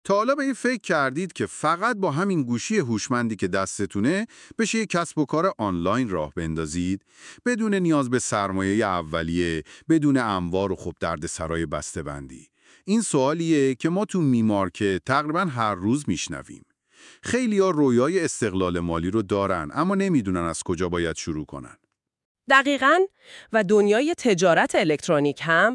تا حالا به این فکر کردید که فقط با همین گوشی هوشمندی که دستتونه بشه یک کسب و کار آنلاین راه بندازید بدون نیاز به سرمایه اولیه، بدون انبار و خب دردسرای بسته‌بندی؟ این سوالیه که ما تو میمارکت تقریبا هر روز میشنویم. خیلی‌ها رویای استقلال مالی رو دارن اما نمیدونن از کجا باید شروع کنن. دقیقاً. و دنیای تجارت الکترونیک هم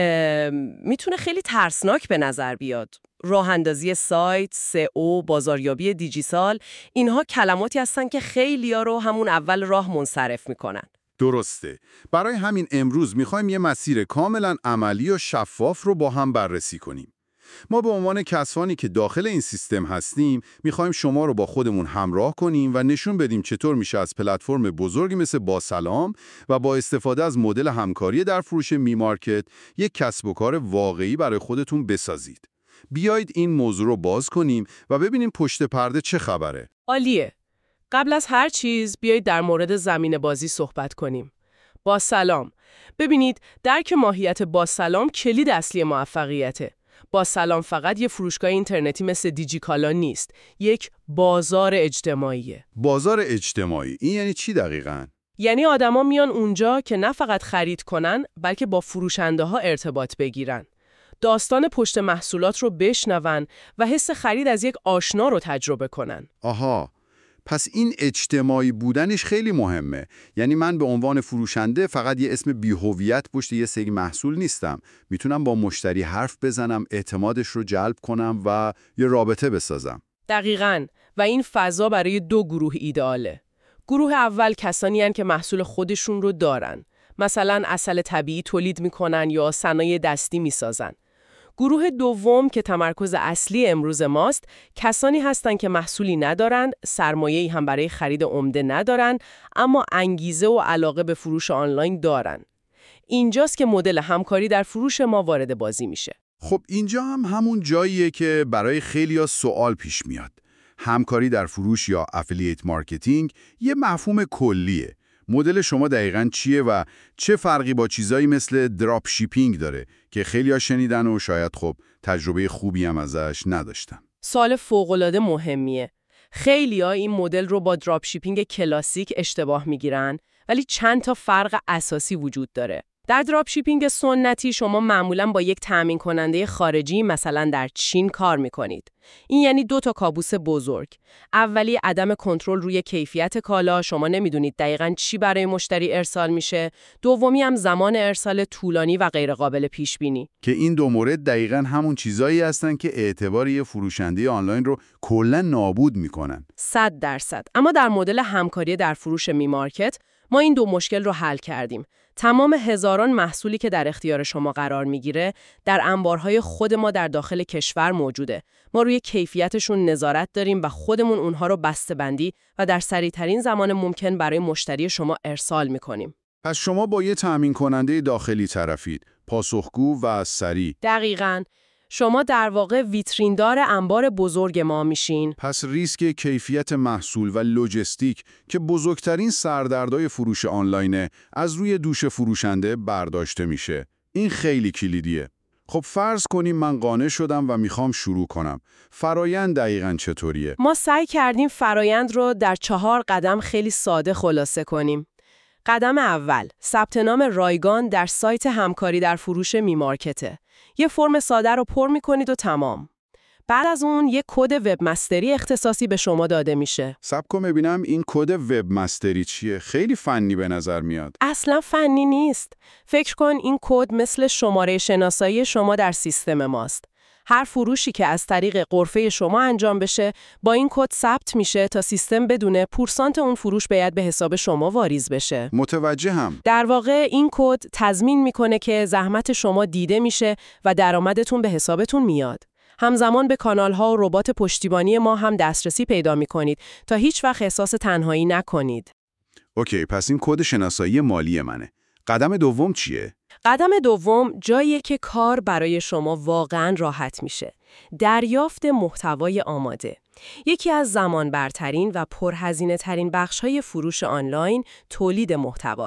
میتونه خیلی ترسناک به نظر بیاد. راه اندازی سایت، سئو، بازاریابی دیجیتال، اینها کلماتی هستن که خیلی‌ها رو همون اول راه منصرف میکنن. درسته. برای همین امروز میخوایم یه مسیر کاملا عملی و شفاف رو با هم بررسی کنیم. ما به عنوان کسانی که داخل این سیستم هستیم، میخوایم شما رو با خودمون همراه کنیم و نشون بدیم چطور میشه از پلتفرم بزرگی مثل باسلام و با استفاده از مدل همکاری در فروش میمارکت یک کسب و کار واقعی برای خودتون بسازید. بیایید این موضوع رو باز کنیم و ببینیم پشت پرده چه خبره. عالیه. قبل از هر چیز بیایید در مورد زمین بازی صحبت کنیم. با سلام. ببینید، درک ماهیت با سلام کلید اصلی موفقیته. با سلام فقط یه فروشگاه اینترنتی مثل دیجیکالا نیست، یک بازار اجتماعیه. بازار اجتماعی این یعنی چی دقیقاً؟ یعنی آدما میان اونجا که نه فقط خرید کنن، بلکه با فروشنده ها ارتباط بگیرن. داستان پشت محصولات رو بشنون و حس خرید از یک آشنا رو تجربه کنن. آها. پس این اجتماعی بودنش خیلی مهمه. یعنی من به عنوان فروشنده فقط یه اسم بی‌هویت پشت یه سری محصول نیستم. میتونم با مشتری حرف بزنم، اعتمادش رو جلب کنم و یه رابطه بسازم. دقیقاً. و این فضا برای دو گروه ایدئاله. گروه اول کسانی هستند که محصول خودشون رو دارن. مثلا عسل طبیعی تولید میکنن یا صنایع دستی میسازن. گروه دوم که تمرکز اصلی امروز ماست، کسانی هستند که محصولی ندارند، سرمایه‌ای هم برای خرید عمده ندارند، اما انگیزه و علاقه به فروش آنلاین دارند. اینجاست که مدل همکاری در فروش ما وارد بازی میشه. خب اینجا هم همون جاییه که برای خیلیا سوال پیش میاد. همکاری در فروش یا افیلیت مارکتینگ یه مفهوم کلیه. مدل شما دقیقاً چیه و چه فرقی با چیزایی مثل دراپ شیپینگ داره که خیلی‌ها شنیدن و شاید خب تجربه خوبی هم ازش نداشتن؟ سوال فوق‌العاده مهمیه. خیلی‌ها این مدل رو با دراپ شیپینگ کلاسیک اشتباه میگیرن، ولی چند تا فرق اساسی وجود داره. در دراپ شیپینگ سنتی شما معمولاً با یک تامین کننده خارجی مثلا در چین کار میکنید. این یعنی دو تا کابوس بزرگ. اولی عدم کنترل روی کیفیت کالا، شما نمیدونید دقیقاً چی برای مشتری ارسال میشه. دومی هم زمان ارسال طولانی و غیر قابل پیش بینی. که این دو مورد دقیقاً همون چیزایی هستن که اعتبار یه فروشنده آنلاین رو کلاً نابود میکنن. 100%. اما در مدل همکاری در فروش میمارکت ما این دو مشکل رو حل کردیم. تمام هزاران محصولی که در اختیار شما قرار میگیره در انبارهای خود ما در داخل کشور موجوده. ما روی کیفیتشون نظارت داریم و خودمون اونها رو بسته‌بندی و در سریع‌ترین زمان ممکن برای مشتری شما ارسال میکنیم. پس شما با یه تامین کننده داخلی طرفید، پاسخگو و سریع. دقیقاً. شما در واقع ویتریندار انبار بزرگ ما میشین. پس ریسک کیفیت محصول و لوجستیک که بزرگترین سردردای فروش آنلاینه از روی دوش فروشنده برداشته میشه. این خیلی کلیدیه. خب فرض کنیم من قانع شدم و میخوام شروع کنم. فرایند دقیقاً چطوریه؟ ما سعی کردیم فرایند رو در 4 قدم خیلی ساده خلاصه کنیم. قدم اول، ثبت نام رایگان در سایت همکاری در فروش میمارکته. یه فرم ساده رو پر می‌کنید و تمام. بعد از اون یک کد وب مستری اختصاصی به شما داده میشه. صبر کن ببینم این کد وب مستری چیه؟ خیلی فنی به نظر میاد. اصلا فنی نیست. فکر کن این کد مثل شماره شناسایی شما در سیستم ماست. هر فروشی که از طریق غرفه شما انجام بشه با این کد ثبت میشه تا سیستم بدونه پورسانت اون فروش باید به حساب شما واریز بشه. متوجهم. در واقع این کد تضمین میکنه که زحمت شما دیده میشه و درآمدتون به حسابتون میاد. همزمان به کانال‌ها و ربات پشتیبانی ما هم دسترسی پیدا میکنید تا هیچ وقت احساس تنهایی نکنید. اوکی، پس این کد شناسایی مالی منه. قدم دوم چیه؟ قدم دوم جاییه که کار برای شما واقعاً راحت میشه. دریافت محتوای آماده. یکی از زمان برترین و پرهزینه ترین بخش‌های فروش آنلاین تولید محتواست.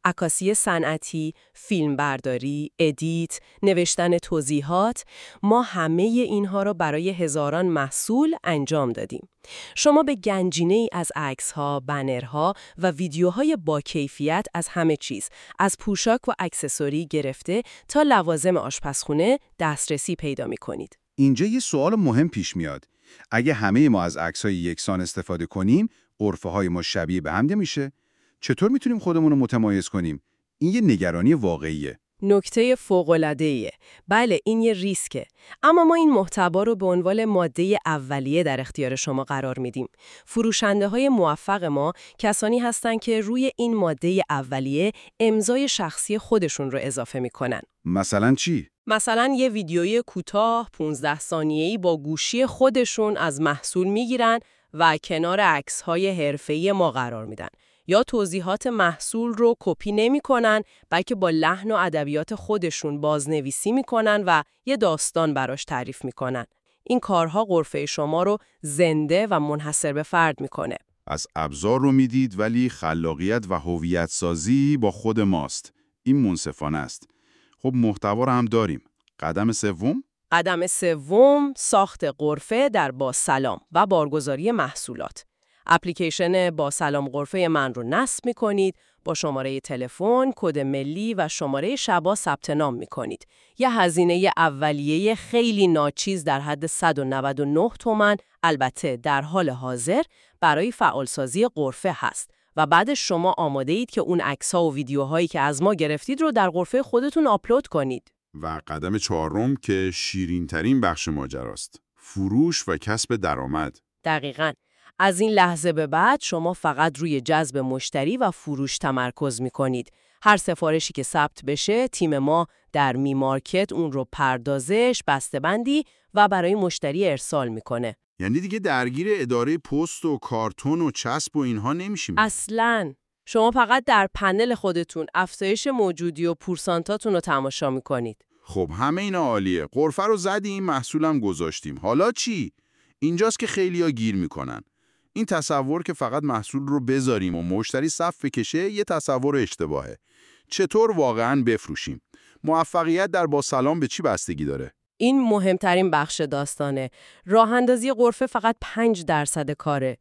عکاسی صنعتی، فیلمبرداری، ادیت، نوشتن توضیحات، ما همه اینها را برای هزاران محصول انجام دادیم. شما به گنجینه‌ای از عکس‌ها، بنرها و ویدیوهای با کیفیت از همه چیز، از پوشاک و اکسسوری گرفته تا لوازم آشپزخونه دسترسی پیدا می‌کنید. اینجا یه سوال مهم پیش میاد. اگه همه ما از عکس‌های یکسان استفاده کنیم، عرفه‌های ما شبیه به هم میشه؟ چطور میتونیم خودمون رو متمایز کنیم؟ این یه نگرانی واقعیه. نکته فوق‌العاده‌ایه. بله، این یه ریسکه. اما ما این محتوا رو به عنوان ماده اولیه در اختیار شما قرار میدیم. فروشنده‌های موفق ما کسانی هستن که روی این ماده اولیه امضای شخصی خودشون رو اضافه میکنن. مثلا چی؟ مثلا یه ویدیوی کوتاه 15 ثانیه‌ای با گوشی خودشون از محصول میگیرن و کنار عکس‌های حرفه‌ای ما قرار میدن. یا توضیحات محصول رو کپی نمی‌کنن، بلکه با لحن و ادبیات خودشون بازنویسی می‌کنن و یه داستان براش تعریف می‌کنن. این کارها غرفه شما رو زنده و منحصر به فرد می‌کنه. از ابزار رو میدید ولی خلاقیت و هویت سازی با خود ماست. این منصفانه است. خب محتوا رو هم داریم. قدم سوم؟ قدم سوم، ساخت غرفه در با سلام و بارگذاری محصولات. اپلیکیشن با سلام غرفه من رو نصب می‌کنید، با شماره تلفن، کد ملی و شماره شبا ثبت نام می‌کنید. یه هزینه اولیه خیلی ناچیز در حد 199 تومان البته در حال حاضر برای فعالسازی غرفه هست و بعد شما آماده اید که اون عکس‌ها و ویدیوهایی که از ما گرفتید رو در غرفه خودتون آپلود کنید. و قدم چهارم که شیرین‌ترین بخش ماجراست. فروش و کسب درآمد. دقیقاً. از این لحظه به بعد شما فقط روی جذب مشتری و فروش تمرکز می‌کنید. هر سفارشی که ثبت بشه، تیم ما در می مارکت اون رو پردازش، بسته‌بندی و برای مشتری ارسال می‌کنه. یعنی دیگه درگیر اداره پست و کارتون و چسب و اینها نمیشیم. اصلاً. شما فقط در پنل خودتون افزایش موجودی و پورسانتاتون رو تماشا می‌کنید. خب همه اینا عالیه. غرفه رو زدیم، محصولم گذاشتیم. حالا چی؟ اینجاست که خیلیا گیر میکنن. این تصور که فقط محصول رو بذاریم و مشتری صف بکشه یه تصور اشتباهه. چطور واقعاً بفروشیم؟ موفقیت در با سلام به چی بستگی داره؟ این مهمترین بخش داستانه. راه اندازی غرفه فقط 5% کاره.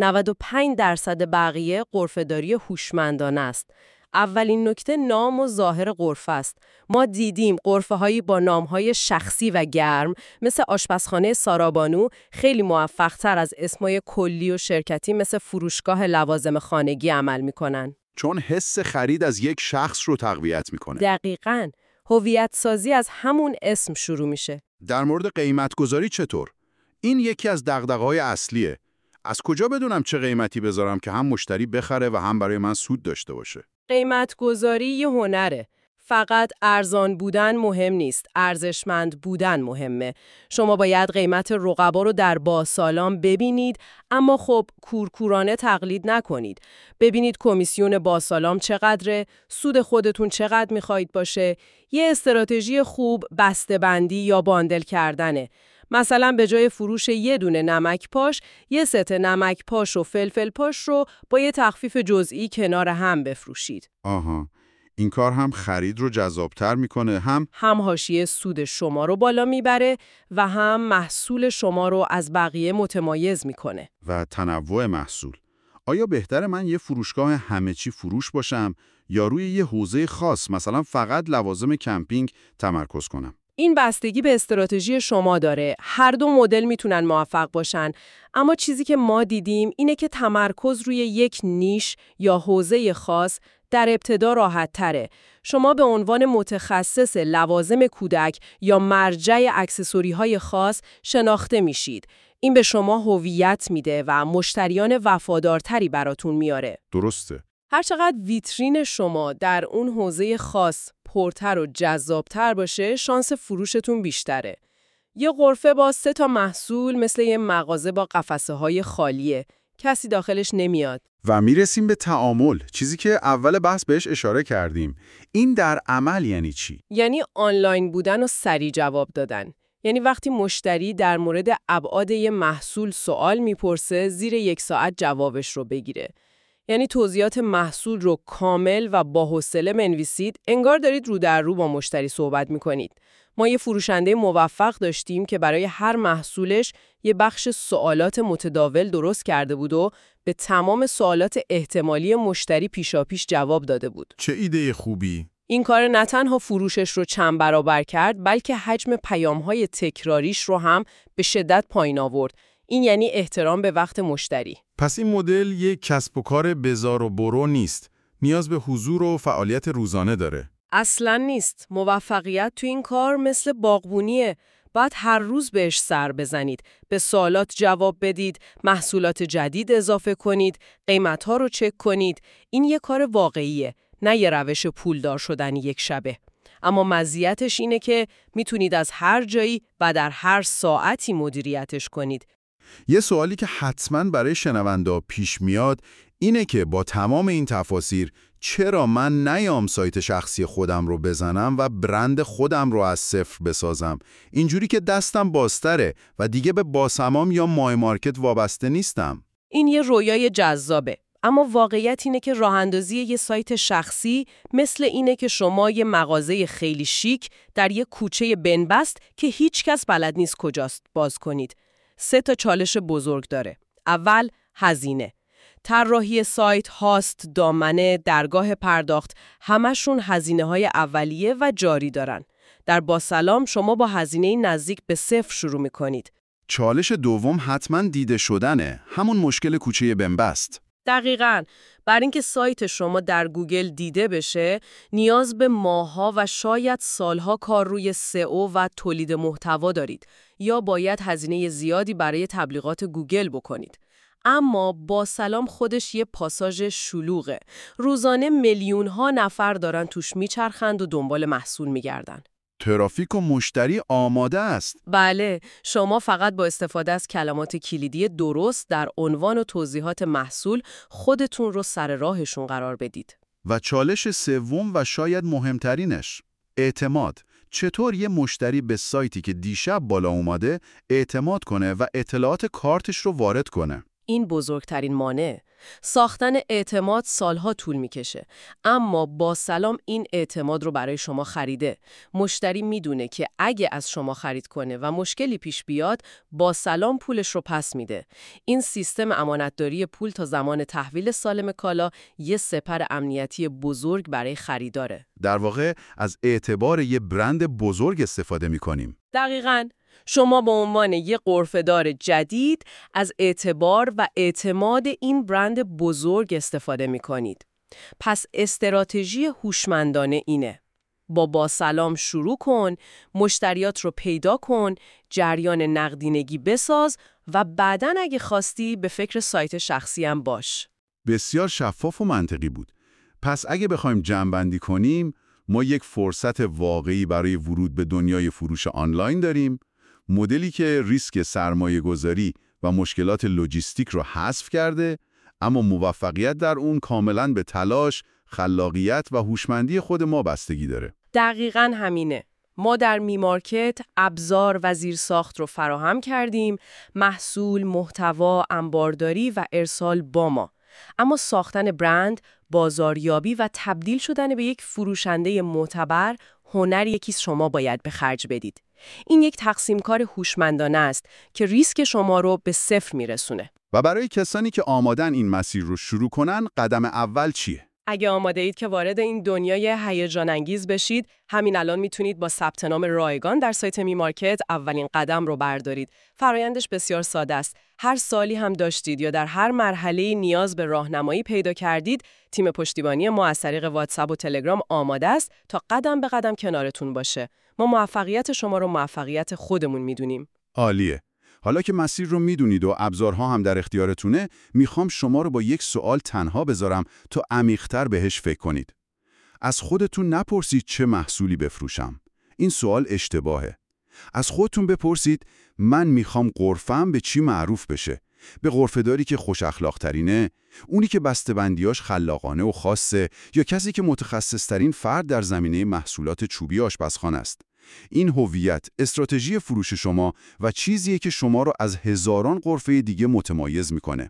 95% بقیه غرفه‌داری هوشمندانه است. اولین نکته نام و ظاهر غرفه است. ما دیدیم غرفه‌هایی با نام‌های شخصی و گرم مثل آشپزخانه سارابانو خیلی موفق‌تر از اسمای کلی و شرکتی مثل فروشگاه لوازم خانگی عمل می‌کنن. چون حس خرید از یک شخص رو تقویت میکنه. دقیقاً. هویت سازی از همون اسم شروع میشه. در مورد قیمت گذاری چطور؟ این یکی از دغدغه‌های اصلیه. از کجا بدونم چه قیمتی بذارم که هم مشتری بخره و هم برای من سود داشته باشه؟ قیمت گذاری یه هنره. فقط ارزان بودن مهم نیست، ارزشمند بودن مهمه. شما باید قیمت رقبا رو در باسالام ببینید، اما خب کورکورانه تقلید نکنید. ببینید کمیسیون باسالام چقدره، سود خودتون چقدر میخواید باشه. یه استراتژی خوب بسته‌بندی یا باندل کردنه. مثلا به جای فروش یه دونه نمک پاش، یه ست نمک پاش و فلفل پاش رو با یه تخفیف جزئی کنار هم بفروشید. آها. این کار هم خرید رو جذابتر میکنه، هم حاشیه سود شما رو بالا میبره و هم محصول شما رو از بقیه متمایز میکنه. و تنوع محصول. آیا بهتره من یه فروشگاه همه چی فروش باشم یا روی یه حوزه خاص مثلا فقط لوازم کمپینگ تمرکز کنم؟ این بستگی به استراتژی شما داره. هر دو مدل میتونن موفق باشن، اما چیزی که ما دیدیم اینه که تمرکز روی یک نیش یا حوزه خاص در ابتدا راحت تره. شما به عنوان متخصص لوازم کودک یا مرجع اکسسوری‌های خاص شناخته میشید. این به شما هویت میده و مشتریان وفادارتری براتون میاره. درسته. هرچقدر ویترین شما در اون حوزه خاص پرتر و جذابتر باشه، شانس فروشتون بیشتره. یه غرفه با 3 تا محصول مثل یه مغازه با قفسه‌های خالیه. کسی داخلش نمیاد. و میرسیم به تعامل، چیزی که اول بحث بهش اشاره کردیم. این در عمل یعنی چی؟ یعنی آنلاین بودن و سریع جواب دادن. یعنی وقتی مشتری در مورد ابعاد یه محصول سوال میپرسه، زیر 1 ساعت جوابش رو بگیره. یعنی توضیحات محصول رو کامل و با حوصله بنویسید، انگار دارید رو در رو با مشتری صحبت می‌کنید. ما یه فروشنده موفق داشتیم که برای هر محصولش یه بخش سوالات متداول درست کرده بود و به تمام سوالات احتمالی مشتری پیشاپیش جواب داده بود. چه ایده خوبی! این کار نه تنها فروشش رو چند برابر کرد، بلکه حجم پیام‌های تکراریش رو هم به شدت پایین آورد. این یعنی احترام به وقت مشتری. پس این مدل یک کسب و کار بزار و برو نیست. نیاز به حضور و فعالیت روزانه داره. اصلاً نیست. موفقیت تو این کار مثل باغبونیه. باید هر روز بهش سر بزنید، به سوالات جواب بدید، محصولات جدید اضافه کنید، قیمت‌ها رو چک کنید. این یه کار واقعیه، نه یه روش پولدار شدن یک شبه. اما مزیتش اینه که میتونید از هر جایی و در هر ساعتی مدیریتش کنید. یه سوالی که حتماً برای شنوندا پیش میاد اینه که با تمام این تفاسیر چرا من نیام سایت شخصی خودم رو بزنم و برند خودم رو از صفر بسازم، اینجوری که دستم بازتره و دیگه به باسمام یا مای مارکت وابسته نیستم. این یه رویای جذابه، اما واقعیت اینه که راه اندازی یه سایت شخصی مثل اینه که شما یه مغازه خیلی شیک در یه کوچه بنبست که هیچ کس بلد نیست کجاست باز کنید. 3 چالش بزرگ داره. اول، هزینه. طراحی سایت، هاست، دامنه، درگاه پرداخت، همشون هزینه‌های اولیه و جاری دارن. در باسلام شما با هزینه نزدیک به 0 شروع می‌کنید. چالش دوم حتما دیده شدنه، همون مشکل کوچه بنبست. دقیقاً. برای اینکه سایت شما در گوگل دیده بشه، نیاز به ماه‌ها و شاید سالها کار روی سئو و تولید محتوا دارید، یا باید هزینه زیادی برای تبلیغات گوگل بکنید. اما باسلام خودش یه پاساژ شلوغه. روزانه میلیون‌ها نفر دارن توش میچرخند و دنبال محصول میگردن. ترافیک و مشتری آماده است. بله، شما فقط با استفاده از کلمات کلیدی درست در عنوان و توضیحات محصول خودتون رو سر راهشون قرار بدید. و چالش سوم و شاید مهمترینش، اعتماد. چطور یه مشتری به سایتی که دیشب بالا اومده اعتماد کنه و اطلاعات کارتش رو وارد کنه؟ این بزرگترین مانع. ساختن اعتماد سالها طول میکشه، اما باسلام این اعتماد رو برای شما خریده. مشتری میدونه که اگه از شما خرید کنه و مشکلی پیش بیاد، باسلام پولش رو پس میده. این سیستم امانتداری پول تا زمان تحویل سالم کالا یه سپر امنیتی بزرگ برای خریداره. در واقع از اعتبار یه برند بزرگ استفاده میکنیم. دقیقاً. شما به عنوان یک غرفه‌دار جدید از اعتبار و اعتماد این برند بزرگ استفاده می‌کنید. پس استراتژی هوشمندانه اینه: با سلام شروع کن، مشتریات رو پیدا کن، جریان نقدینگی بساز و بعداً اگه خواستی به فکر سایت شخصی هم باش. بسیار شفاف و منطقی بود. پس اگه بخوایم جمع‌بندی کنیم، ما یک فرصت واقعی برای ورود به دنیای فروش آنلاین داریم، مدلی که ریسک سرمایه‌گذاری و مشکلات لوجیستیک رو حذف کرده، اما موفقیت در اون کاملاً به تلاش، خلاقیت و هوشمندی خود ما بستگی داره. دقیقاً همینه. ما در میمارکت ابزار و زیرساخت رو فراهم کردیم، محصول، محتوا، انبارداری و ارسال با ما. اما ساختن برند، بازاریابی و تبدیل شدن به یک فروشنده معتبر، هنریه که شما باید به خرج بدید. این یک تقسیم کار هوشمندانه است که ریسک شما رو به 0 میرسونه. و برای کسانی که آمادن این مسیر رو شروع کنن، قدم اول چیه؟ اگه آماده اید که وارد این دنیای هیجان انگیز بشید، همین الان میتونید با ثبت نام رایگان در سایت میمارکت اولین قدم رو بردارید. فرایندش بسیار ساده است. هر سالی هم داشتید یا در هر مرحله نیاز به راهنمایی پیدا کردید، تیم پشتیبانی ما از طریق واتساپ و تلگرام آماده است تا قدم به قدم کنارتون باشه. ما موفقیت شما رو موفقیت خودمون میدونیم. عالیه. حالا که مسیر رو میدونید و ابزارها هم در اختیارتونه، میخوام شما رو با یک سوال تنها بذارم تا عمیق‌تر بهش فکر کنید. از خودتون نپرسید چه محصولی بفروشم. این سوال اشتباهه. از خودتون بپرسید من میخوام غرفه‌ام به چی معروف بشه؟ به غرفه‌داری که خوش اخلاق‌ترینه، اونی که بسته‌بندیاش خلاقانه و خاصه، یا کسی که متخصص‌ترین فرد در زمینه محصولات چوبی آشپزخانه است. این هویت، استراتژی فروش شما و چیزیه که شما رو از هزاران غرفه دیگه متمایز میکنه.